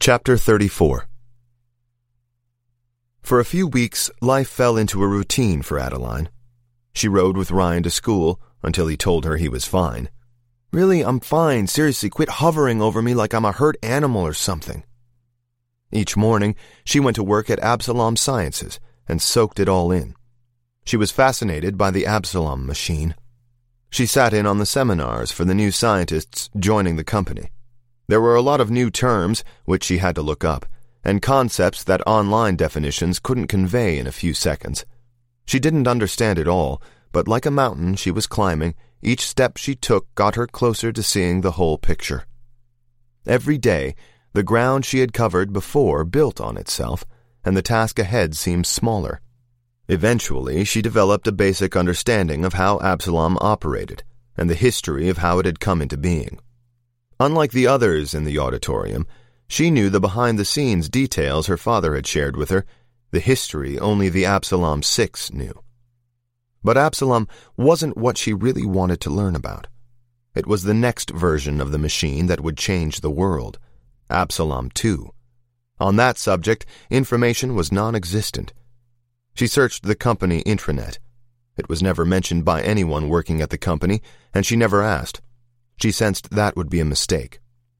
Chapter 34. For a few weeks, life fell into a routine for Adeline. She rode with Ryan to school until he told her he was fine. "Really, I'm fine. Seriously, quit hovering over me like I'm a hurt animal or something." Each morning, she went to work at Absalom Sciences and soaked it all in. She was fascinated by the Absalom machine. She sat in on the seminars for the new scientists joining the company. There were a lot of new terms, which she had to look up, and concepts that online definitions couldn't convey in a few seconds. She didn't understand it all, but like a mountain she was climbing, each step she took got her closer to seeing the whole picture. Every day, the ground she had covered before built on itself, and the task ahead seemed smaller. Eventually, she developed a basic understanding of how Absalom operated, and the history of how it had come into being. Unlike the others in the auditorium, she knew the behind-the-scenes details her father had shared with her, the history only the Absalom 6 knew. But Absalom wasn't what she really wanted to learn about. It was the next version of the machine that would change the world, Absalom 2. On that subject, information was non-existent. She searched the company intranet. It was never mentioned by anyone working at the company, and she never asked. She sensed that would be a mistake.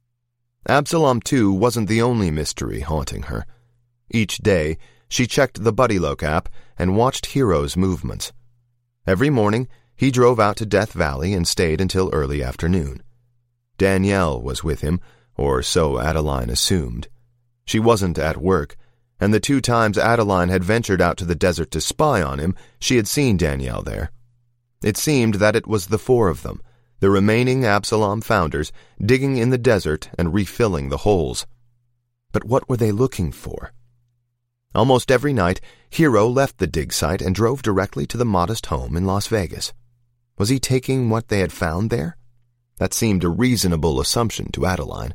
Absalom 2 wasn't the only mystery haunting her. Each day, she checked the BuddyLoc app and watched Hero's movements. Every morning, he drove out to Death Valley and stayed until early afternoon. Danielle was with him, or so Adeline assumed. She wasn't at work, and the 2 times Adeline had ventured out to the desert to spy on him, she had seen Danielle there. It seemed that it was the 4 of them, the remaining Absalom founders, digging in the desert and refilling the holes. But what were they looking for? Almost every night, Hero left the dig site and drove directly to the modest home in Las Vegas. Was he taking what they had found there? That seemed a reasonable assumption to Adeline.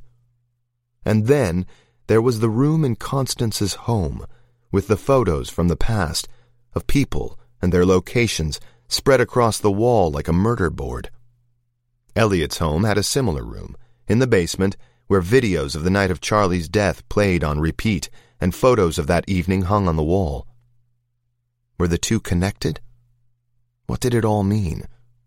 And then there was the room in Constance's home, with the photos from the past, of people and their locations spread across the wall like a murder board. Elliot's home had a similar room, in the basement, where videos of the night of Charlie's death played on repeat and photos of that evening hung on the wall. Were the 2 connected? What did it all mean?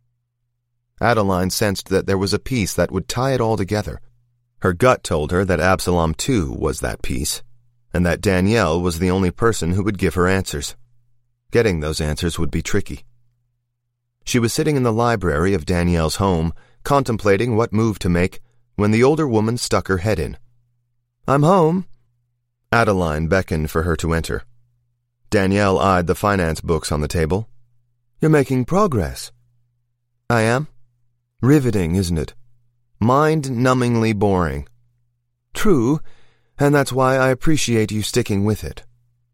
Adeline sensed that there was a piece that would tie it all together. Her gut told her that Absalom 2 was that piece, and that Danielle was the only person who would give her answers. Getting those answers would be tricky. She was sitting in the library of Danielle's home, contemplating what move to make, when the older woman stuck her head in. "I'm home." Adeline beckoned for her to enter. Danielle eyed the finance books on the table. "You're making progress." "I am." "Riveting, isn't it? Mind-numbingly boring." "True, and that's why I appreciate you sticking with it."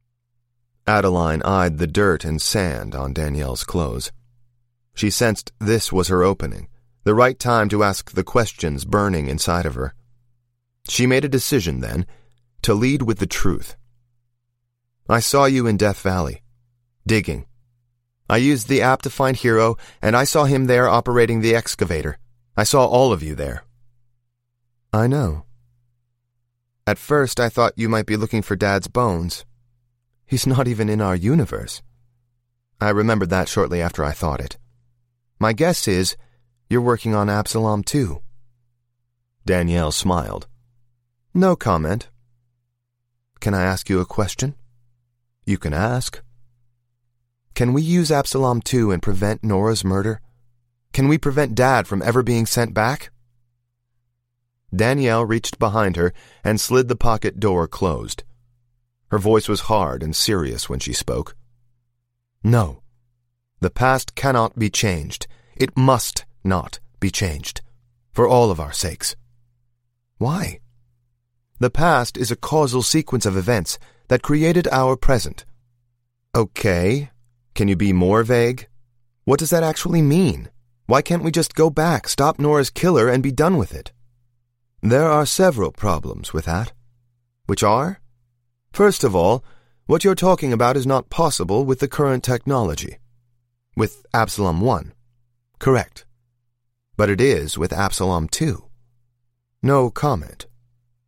Adeline eyed the dirt and sand on Danielle's clothes. She sensed this was her opening, the right time to ask the questions burning inside of her. She made a decision then, to lead with the truth. "I saw you in Death Valley, digging. I used the app to find Hero, and I saw him there operating the excavator. I saw all of you there." "I know. At first I thought you might be looking for Dad's bones. He's not even in our universe." I remembered that shortly after I thought it. "My guess is you're working on Absalom 2. Danielle smiled. "No comment." "Can I ask you a question?" "You can ask." "Can we use Absalom 2 and prevent Nora's murder? Can we prevent Dad from ever being sent back?" Danielle reached behind her and slid the pocket door closed. Her voice was hard and serious when she spoke. "No. The past cannot be changed. It must not be changed. For all of our sakes." "Why?" "The past is a causal sequence of events that created our present." "Okay. Can you be more vague? What does that actually mean? Why can't we just go back, stop Nora's killer, and be done with it?" "There are several problems with that." "Which are?" "First of all, what you're talking about is not possible with the current technology." "With Absalom 1. "Correct. But it is with Absalom 2. "No comment."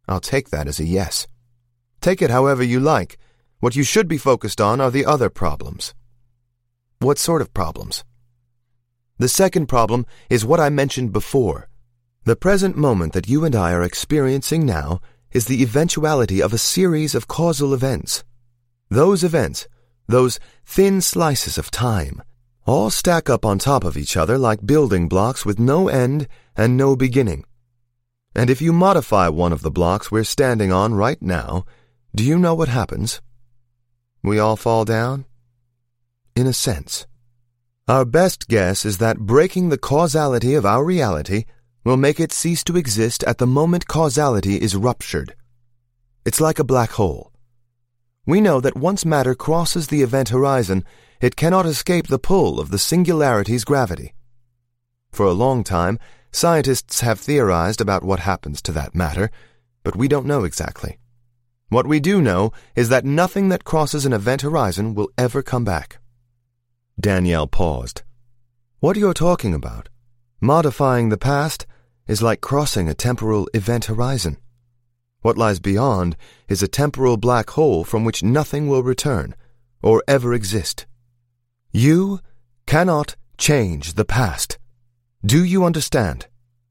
I'll take that as a yes. Take it however you like. What you should be focused on are the other problems. What sort of problems? The second problem is what I mentioned before. The present moment that you and I are experiencing now is the eventuality of a series of causal events. Those events, those thin slices of time, all stack up on top of each other like building blocks with no end and no beginning. And if you modify one of the blocks we're standing on right now, do you know what happens? We all fall down? In a sense. Our best guess is that breaking the causality of our reality will make it cease to exist at the moment causality is ruptured. It's like a black hole. We know that once matter crosses the event horizon, it cannot escape the pull of the singularity's gravity. For a long time, scientists have theorized about what happens to that matter, but we don't know exactly. What we do know is that nothing that crosses an event horizon will ever come back. Danielle paused. What you're talking about, modifying the past, is like crossing a temporal event horizon. What lies beyond is a temporal black hole from which nothing will return or ever exist. You cannot change the past. Do you understand?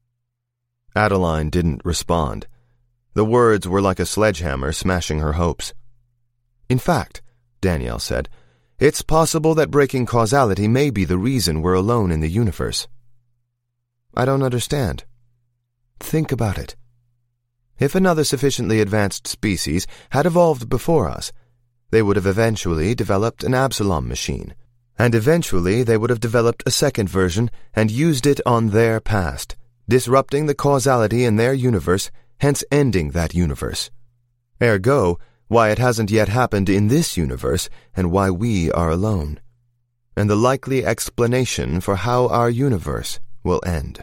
Adeline didn't respond. The words were like a sledgehammer smashing her hopes. In fact, Danielle said, it's possible that breaking causality may be the reason we're alone in the universe. I don't understand. Think about it. If another sufficiently advanced species had evolved before us, they would have eventually developed an Absalom machine, and eventually they would have developed a second version and used it on their past, disrupting the causality in their universe, hence ending that universe. Ergo, why it hasn't yet happened in this universe and why we are alone, and the likely explanation for how our universe will end.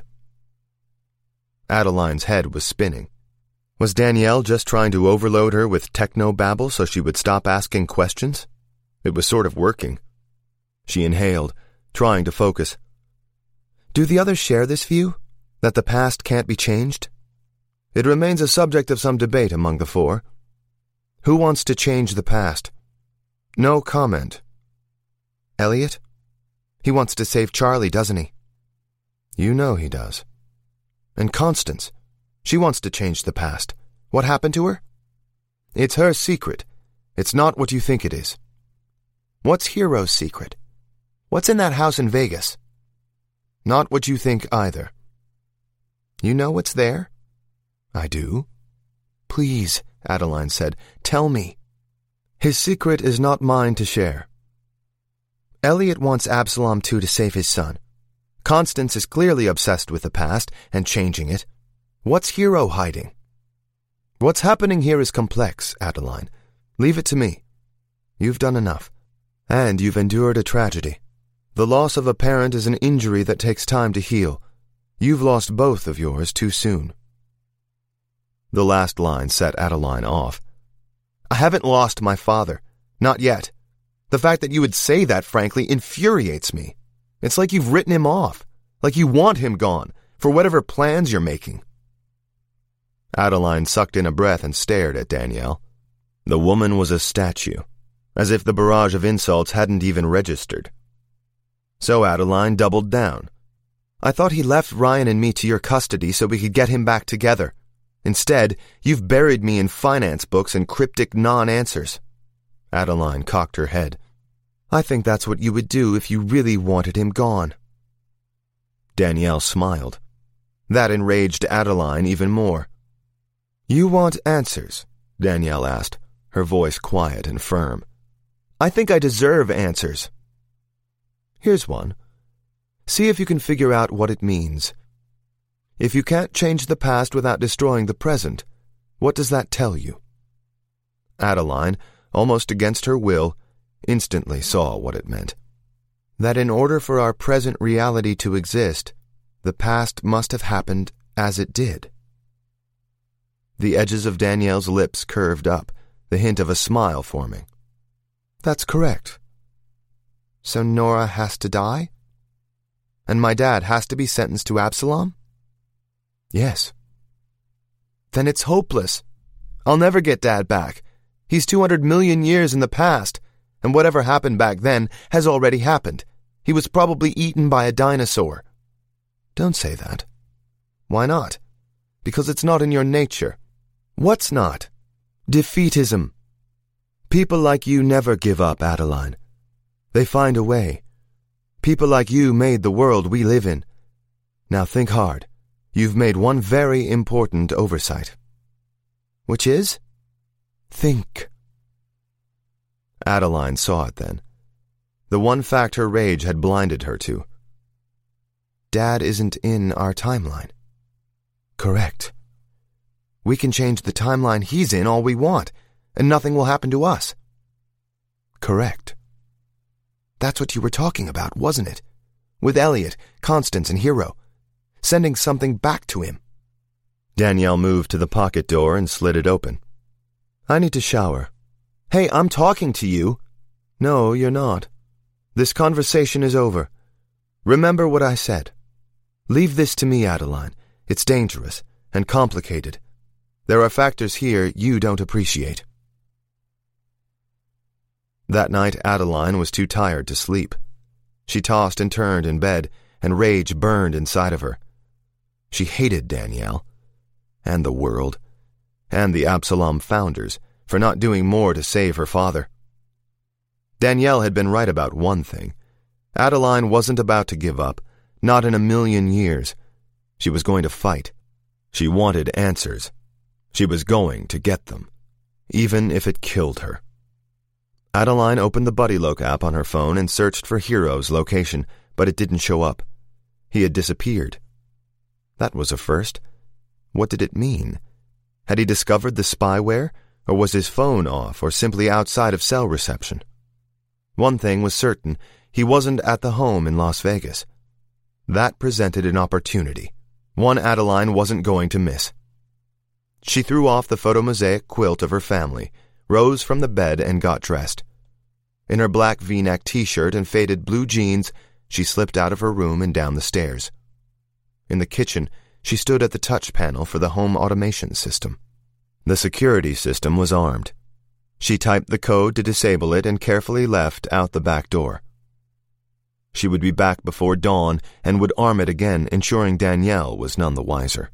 Adeline's head was spinning. Was Danielle just trying to overload her with techno-babble so she would stop asking questions? It was sort of working. She inhaled, trying to focus. Do the others share this view? That the past can't be changed? It remains a subject of some debate among the four. Who wants to change the past? No comment. Elliot? He wants to save Charlie, doesn't he? You know he does. And Constance? She wants to change the past. What happened to her? It's her secret. It's not what you think it is. What's Hero's secret? What's in that house in Vegas? Not what you think either. You know what's there? I do. Please, Adeline said, tell me. His secret is not mine to share. Elliot wants Absalom 2 to save his son. Constance is clearly obsessed with the past and changing it. What's Hero hiding? What's happening here is complex, Adeline. Leave it to me. You've done enough. And you've endured a tragedy. The loss of a parent is an injury that takes time to heal. You've lost both of yours too soon. The last line set Adeline off. I haven't lost my father. Not yet. The fact that you would say that, frankly, infuriates me. It's like you've written him off. Like you want him gone, for whatever plans you're making. Adeline sucked in a breath and stared at Danielle. The woman was a statue, as if the barrage of insults hadn't even registered. So Adeline doubled down. I thought he left Ryan and me to your custody so we could get him back together. Instead, you've buried me in finance books and cryptic non-answers. Adeline cocked her head. I think that's what you would do if you really wanted him gone. Danielle smiled. That enraged Adeline even more. You want answers? Danielle asked, her voice quiet and firm. I think I deserve answers. Here's one. See if you can figure out what it means. If you can't change the past without destroying the present, what does that tell you? Adeline, almost against her will, instantly saw what it meant. That in order for our present reality to exist, the past must have happened as it did. The edges of Danielle's lips curved up, the hint of a smile forming. That's correct. So Nora has to die? And my dad has to be sentenced to Absalom? Yes. Then it's hopeless, I'll never get Dad back. He's 200 million years in the past, and whatever happened back then has already happened. He was probably eaten by a dinosaur. Don't say that. Why not? Because it's not in your nature. What's not? Defeatism. People like you never give up, Adeline. They find a way. People like you made the world we live in. Now think hard. You've made one very important oversight. Which is? Think. Adeline saw it then. The one fact her rage had blinded her to. Dad isn't in our timeline. Correct. We can change the timeline he's in all we want, and nothing will happen to us. Correct. That's what you were talking about, wasn't it? With Elliot, Constance, and Hero. Sending something back to him. Danielle moved to the pocket door and slid it open. I need to shower. Hey, I'm talking to you. No, you're not. This conversation is over. Remember what I said. Leave this to me, Adeline. It's dangerous and complicated. There are factors here you don't appreciate. That night, Adeline was too tired to sleep. She tossed and turned in bed, and rage burned inside of her. She hated Danielle, and the world, and the Absalom founders for not doing more to save her father. Danielle had been right about one thing. Adeline wasn't about to give up, not in a million years. She was going to fight. She wanted answers. She was going to get them, even if it killed her. Adeline opened the BuddyLoc app on her phone and searched for Hero's location, but it didn't show up. He had disappeared. That was a first. What did it mean? Had he discovered the spyware, or was his phone off, or simply outside of cell reception? One thing was certain, he wasn't at the home in Las Vegas. That presented an opportunity, one Adeline wasn't going to miss. She threw off the photomosaic quilt of her family, rose from the bed, and got dressed. In her black V-neck t-shirt and faded blue jeans, she slipped out of her room and down the stairs. In the kitchen, she stood at the touch panel for the home automation system. The security system was armed. She typed the code to disable it and carefully left out the back door. She would be back before dawn and would arm it again, ensuring Danielle was none the wiser.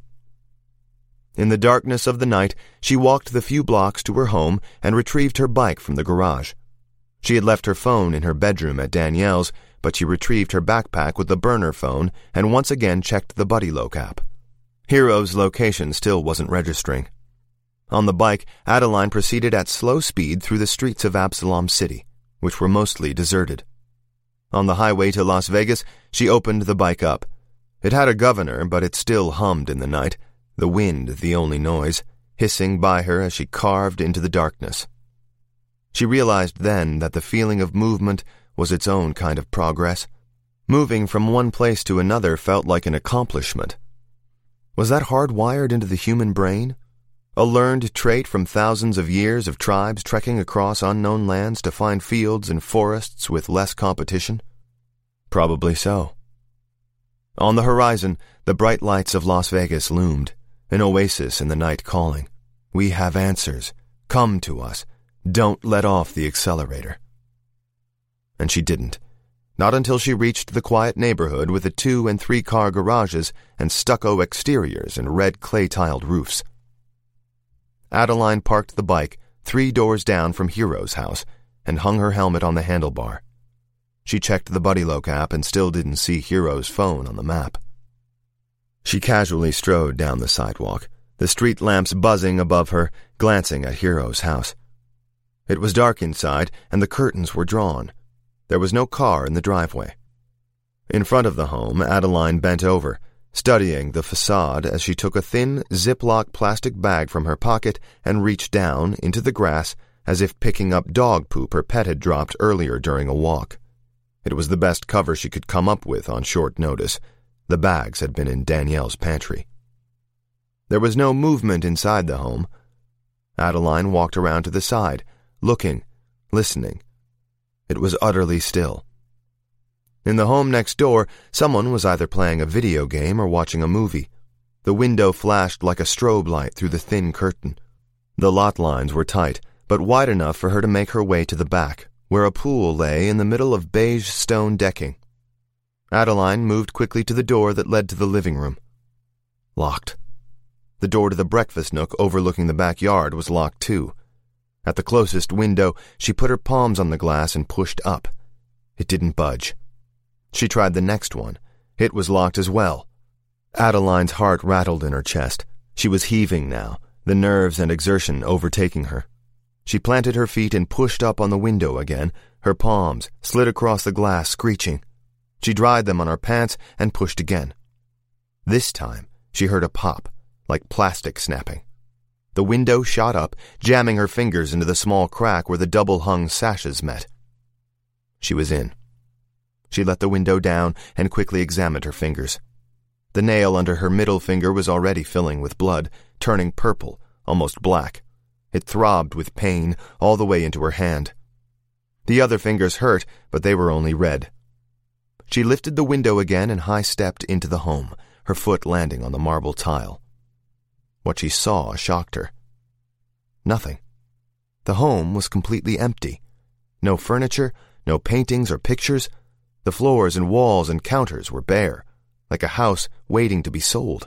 In the darkness of the night, she walked the few blocks to her home and retrieved her bike from the garage. She had left her phone in her bedroom at Danielle's, but she retrieved her backpack with the burner phone and once again checked the BuddyLoc app. Hero's location still wasn't registering. On the bike, Adeline proceeded at slow speed through the streets of Absalom City, which were mostly deserted. On the highway to Las Vegas, she opened the bike up. It had a governor, but it still hummed in the night, the wind the only noise, hissing by her as she carved into the darkness. She realized then that the feeling of movement was its own kind of progress. Moving from one place to another felt like an accomplishment. Was that hardwired into the human brain? A learned trait from thousands of years of tribes trekking across unknown lands to find fields and forests with less competition? Probably so. On the horizon, the bright lights of Las Vegas loomed, an oasis in the night calling. We have answers. Come to us. Don't let off the accelerator. And she didn't. Not until she reached the quiet neighborhood with the 2- and 3-car garages and stucco exteriors and red clay-tiled roofs. Adeline parked the bike 3 doors down from Hero's house and hung her helmet on the handlebar. She checked the BuddyLoc app and still didn't see Hero's phone on the map. She casually strode down the sidewalk, the street lamps buzzing above her, glancing at Hero's house. It was dark inside, and the curtains were drawn. There was no car in the driveway. In front of the home, Adeline bent over, studying the facade as she took a thin Ziploc plastic bag from her pocket and reached down into the grass as if picking up dog poop her pet had dropped earlier during a walk. It was the best cover she could come up with on short notice. The bags had been in Danielle's pantry. There was no movement inside the home. Adeline walked around to the side, looking, listening. It was utterly still. In the home next door, someone was either playing a video game or watching a movie. The window flashed like a strobe light through the thin curtain. The lot lines were tight, but wide enough for her to make her way to the back, where a pool lay in the middle of beige stone decking. Adeline moved quickly to the door that led to the living room. Locked. The door to the breakfast nook overlooking the backyard was locked too. At the closest window, she put her palms on the glass and pushed up. It didn't budge. She tried the next one. It was locked as well. Adeline's heart rattled in her chest. She was heaving now, the nerves and exertion overtaking her. She planted her feet and pushed up on the window again. Her palms slid across the glass, screeching. She dried them on her pants and pushed again. This time, she heard a pop, like plastic snapping. The window shot up, jamming her fingers into the small crack where the double-hung sashes met. She was in. She let the window down and quickly examined her fingers. The nail under her middle finger was already filling with blood, turning purple, almost black. It throbbed with pain all the way into her hand. The other fingers hurt, but they were only red. She lifted the window again and high-stepped into the home, her foot landing on the marble tile. What she saw shocked her. Nothing. The home was completely empty. No furniture, no paintings or pictures. The floors and walls and counters were bare, like a house waiting to be sold.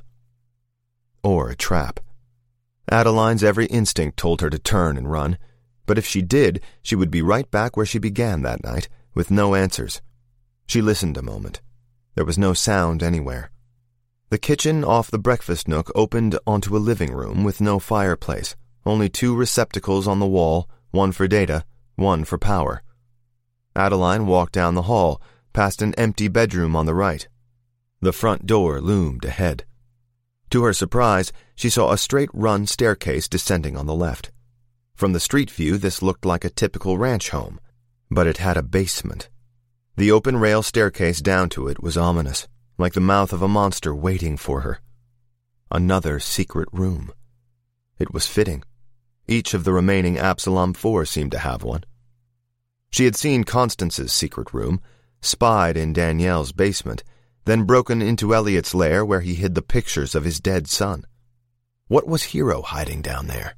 Or a trap. Adeline's every instinct told her to turn and run, but if she did, she would be right back where she began that night, with no answers. She listened a moment. There was no sound anywhere. The kitchen off the breakfast nook opened onto a living room with no fireplace, only 2 receptacles on the wall, one for data, one for power. Adeline walked down the hall, past an empty bedroom on the right. The front door loomed ahead. To her surprise, she saw a straight-run staircase descending on the left. From the street view, this looked like a typical ranch home, but it had a basement. The open rail staircase down to it was ominous, like the mouth of a monster waiting for her. Another secret room. It was fitting. Each of the remaining Absalom 4 seemed to have one. She had seen Constance's secret room, spied in Danielle's basement, then broken into Elliot's lair where he hid the pictures of his dead son. What was Hero hiding down there?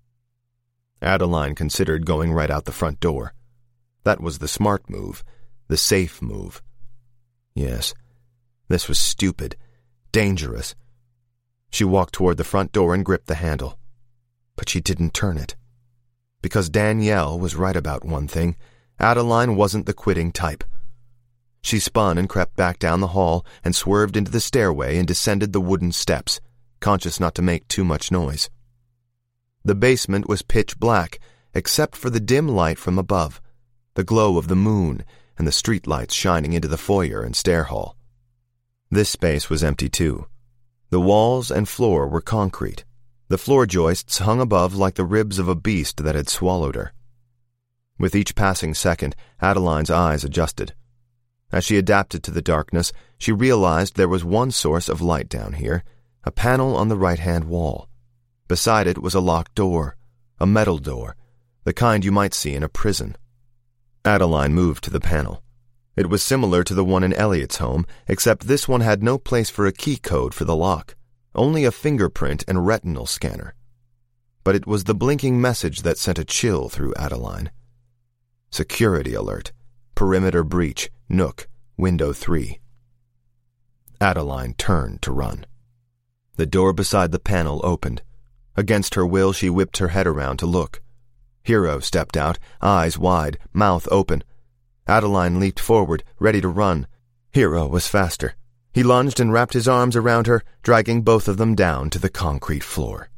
Adeline considered going right out the front door. That was the smart move, the safe move. Yes, this was stupid, dangerous. She walked toward the front door and gripped the handle. But she didn't turn it. Because Danielle was right about one thing, Adeline wasn't the quitting type. She spun and crept back down the hall and swerved into the stairway and descended the wooden steps, conscious not to make too much noise. The basement was pitch black, except for the dim light from above, the glow of the moon and the street lights shining into the foyer and stair hall. This space was empty too. The walls and floor were concrete. The floor joists hung above like the ribs of a beast that had swallowed her. With each passing second, Adeline's eyes adjusted. As she adapted to the darkness, she realized there was one source of light down here, a panel on the right-hand wall. Beside it was a locked door, a metal door, the kind you might see in a prison. Adeline moved to the panel. It was similar to the one in Elliot's home, except this one had no place for a key code for the lock, only a fingerprint and retinal scanner. But it was the blinking message that sent a chill through Adeline. Security alert. Perimeter breach. Nook. Window 3. Adeline turned to run. The door beside the panel opened. Against her will, she whipped her head around to look. Hero stepped out, eyes wide, mouth open. Adeline leaped forward, ready to run. Hero was faster. He lunged and wrapped his arms around her, dragging both of them down to the concrete floor.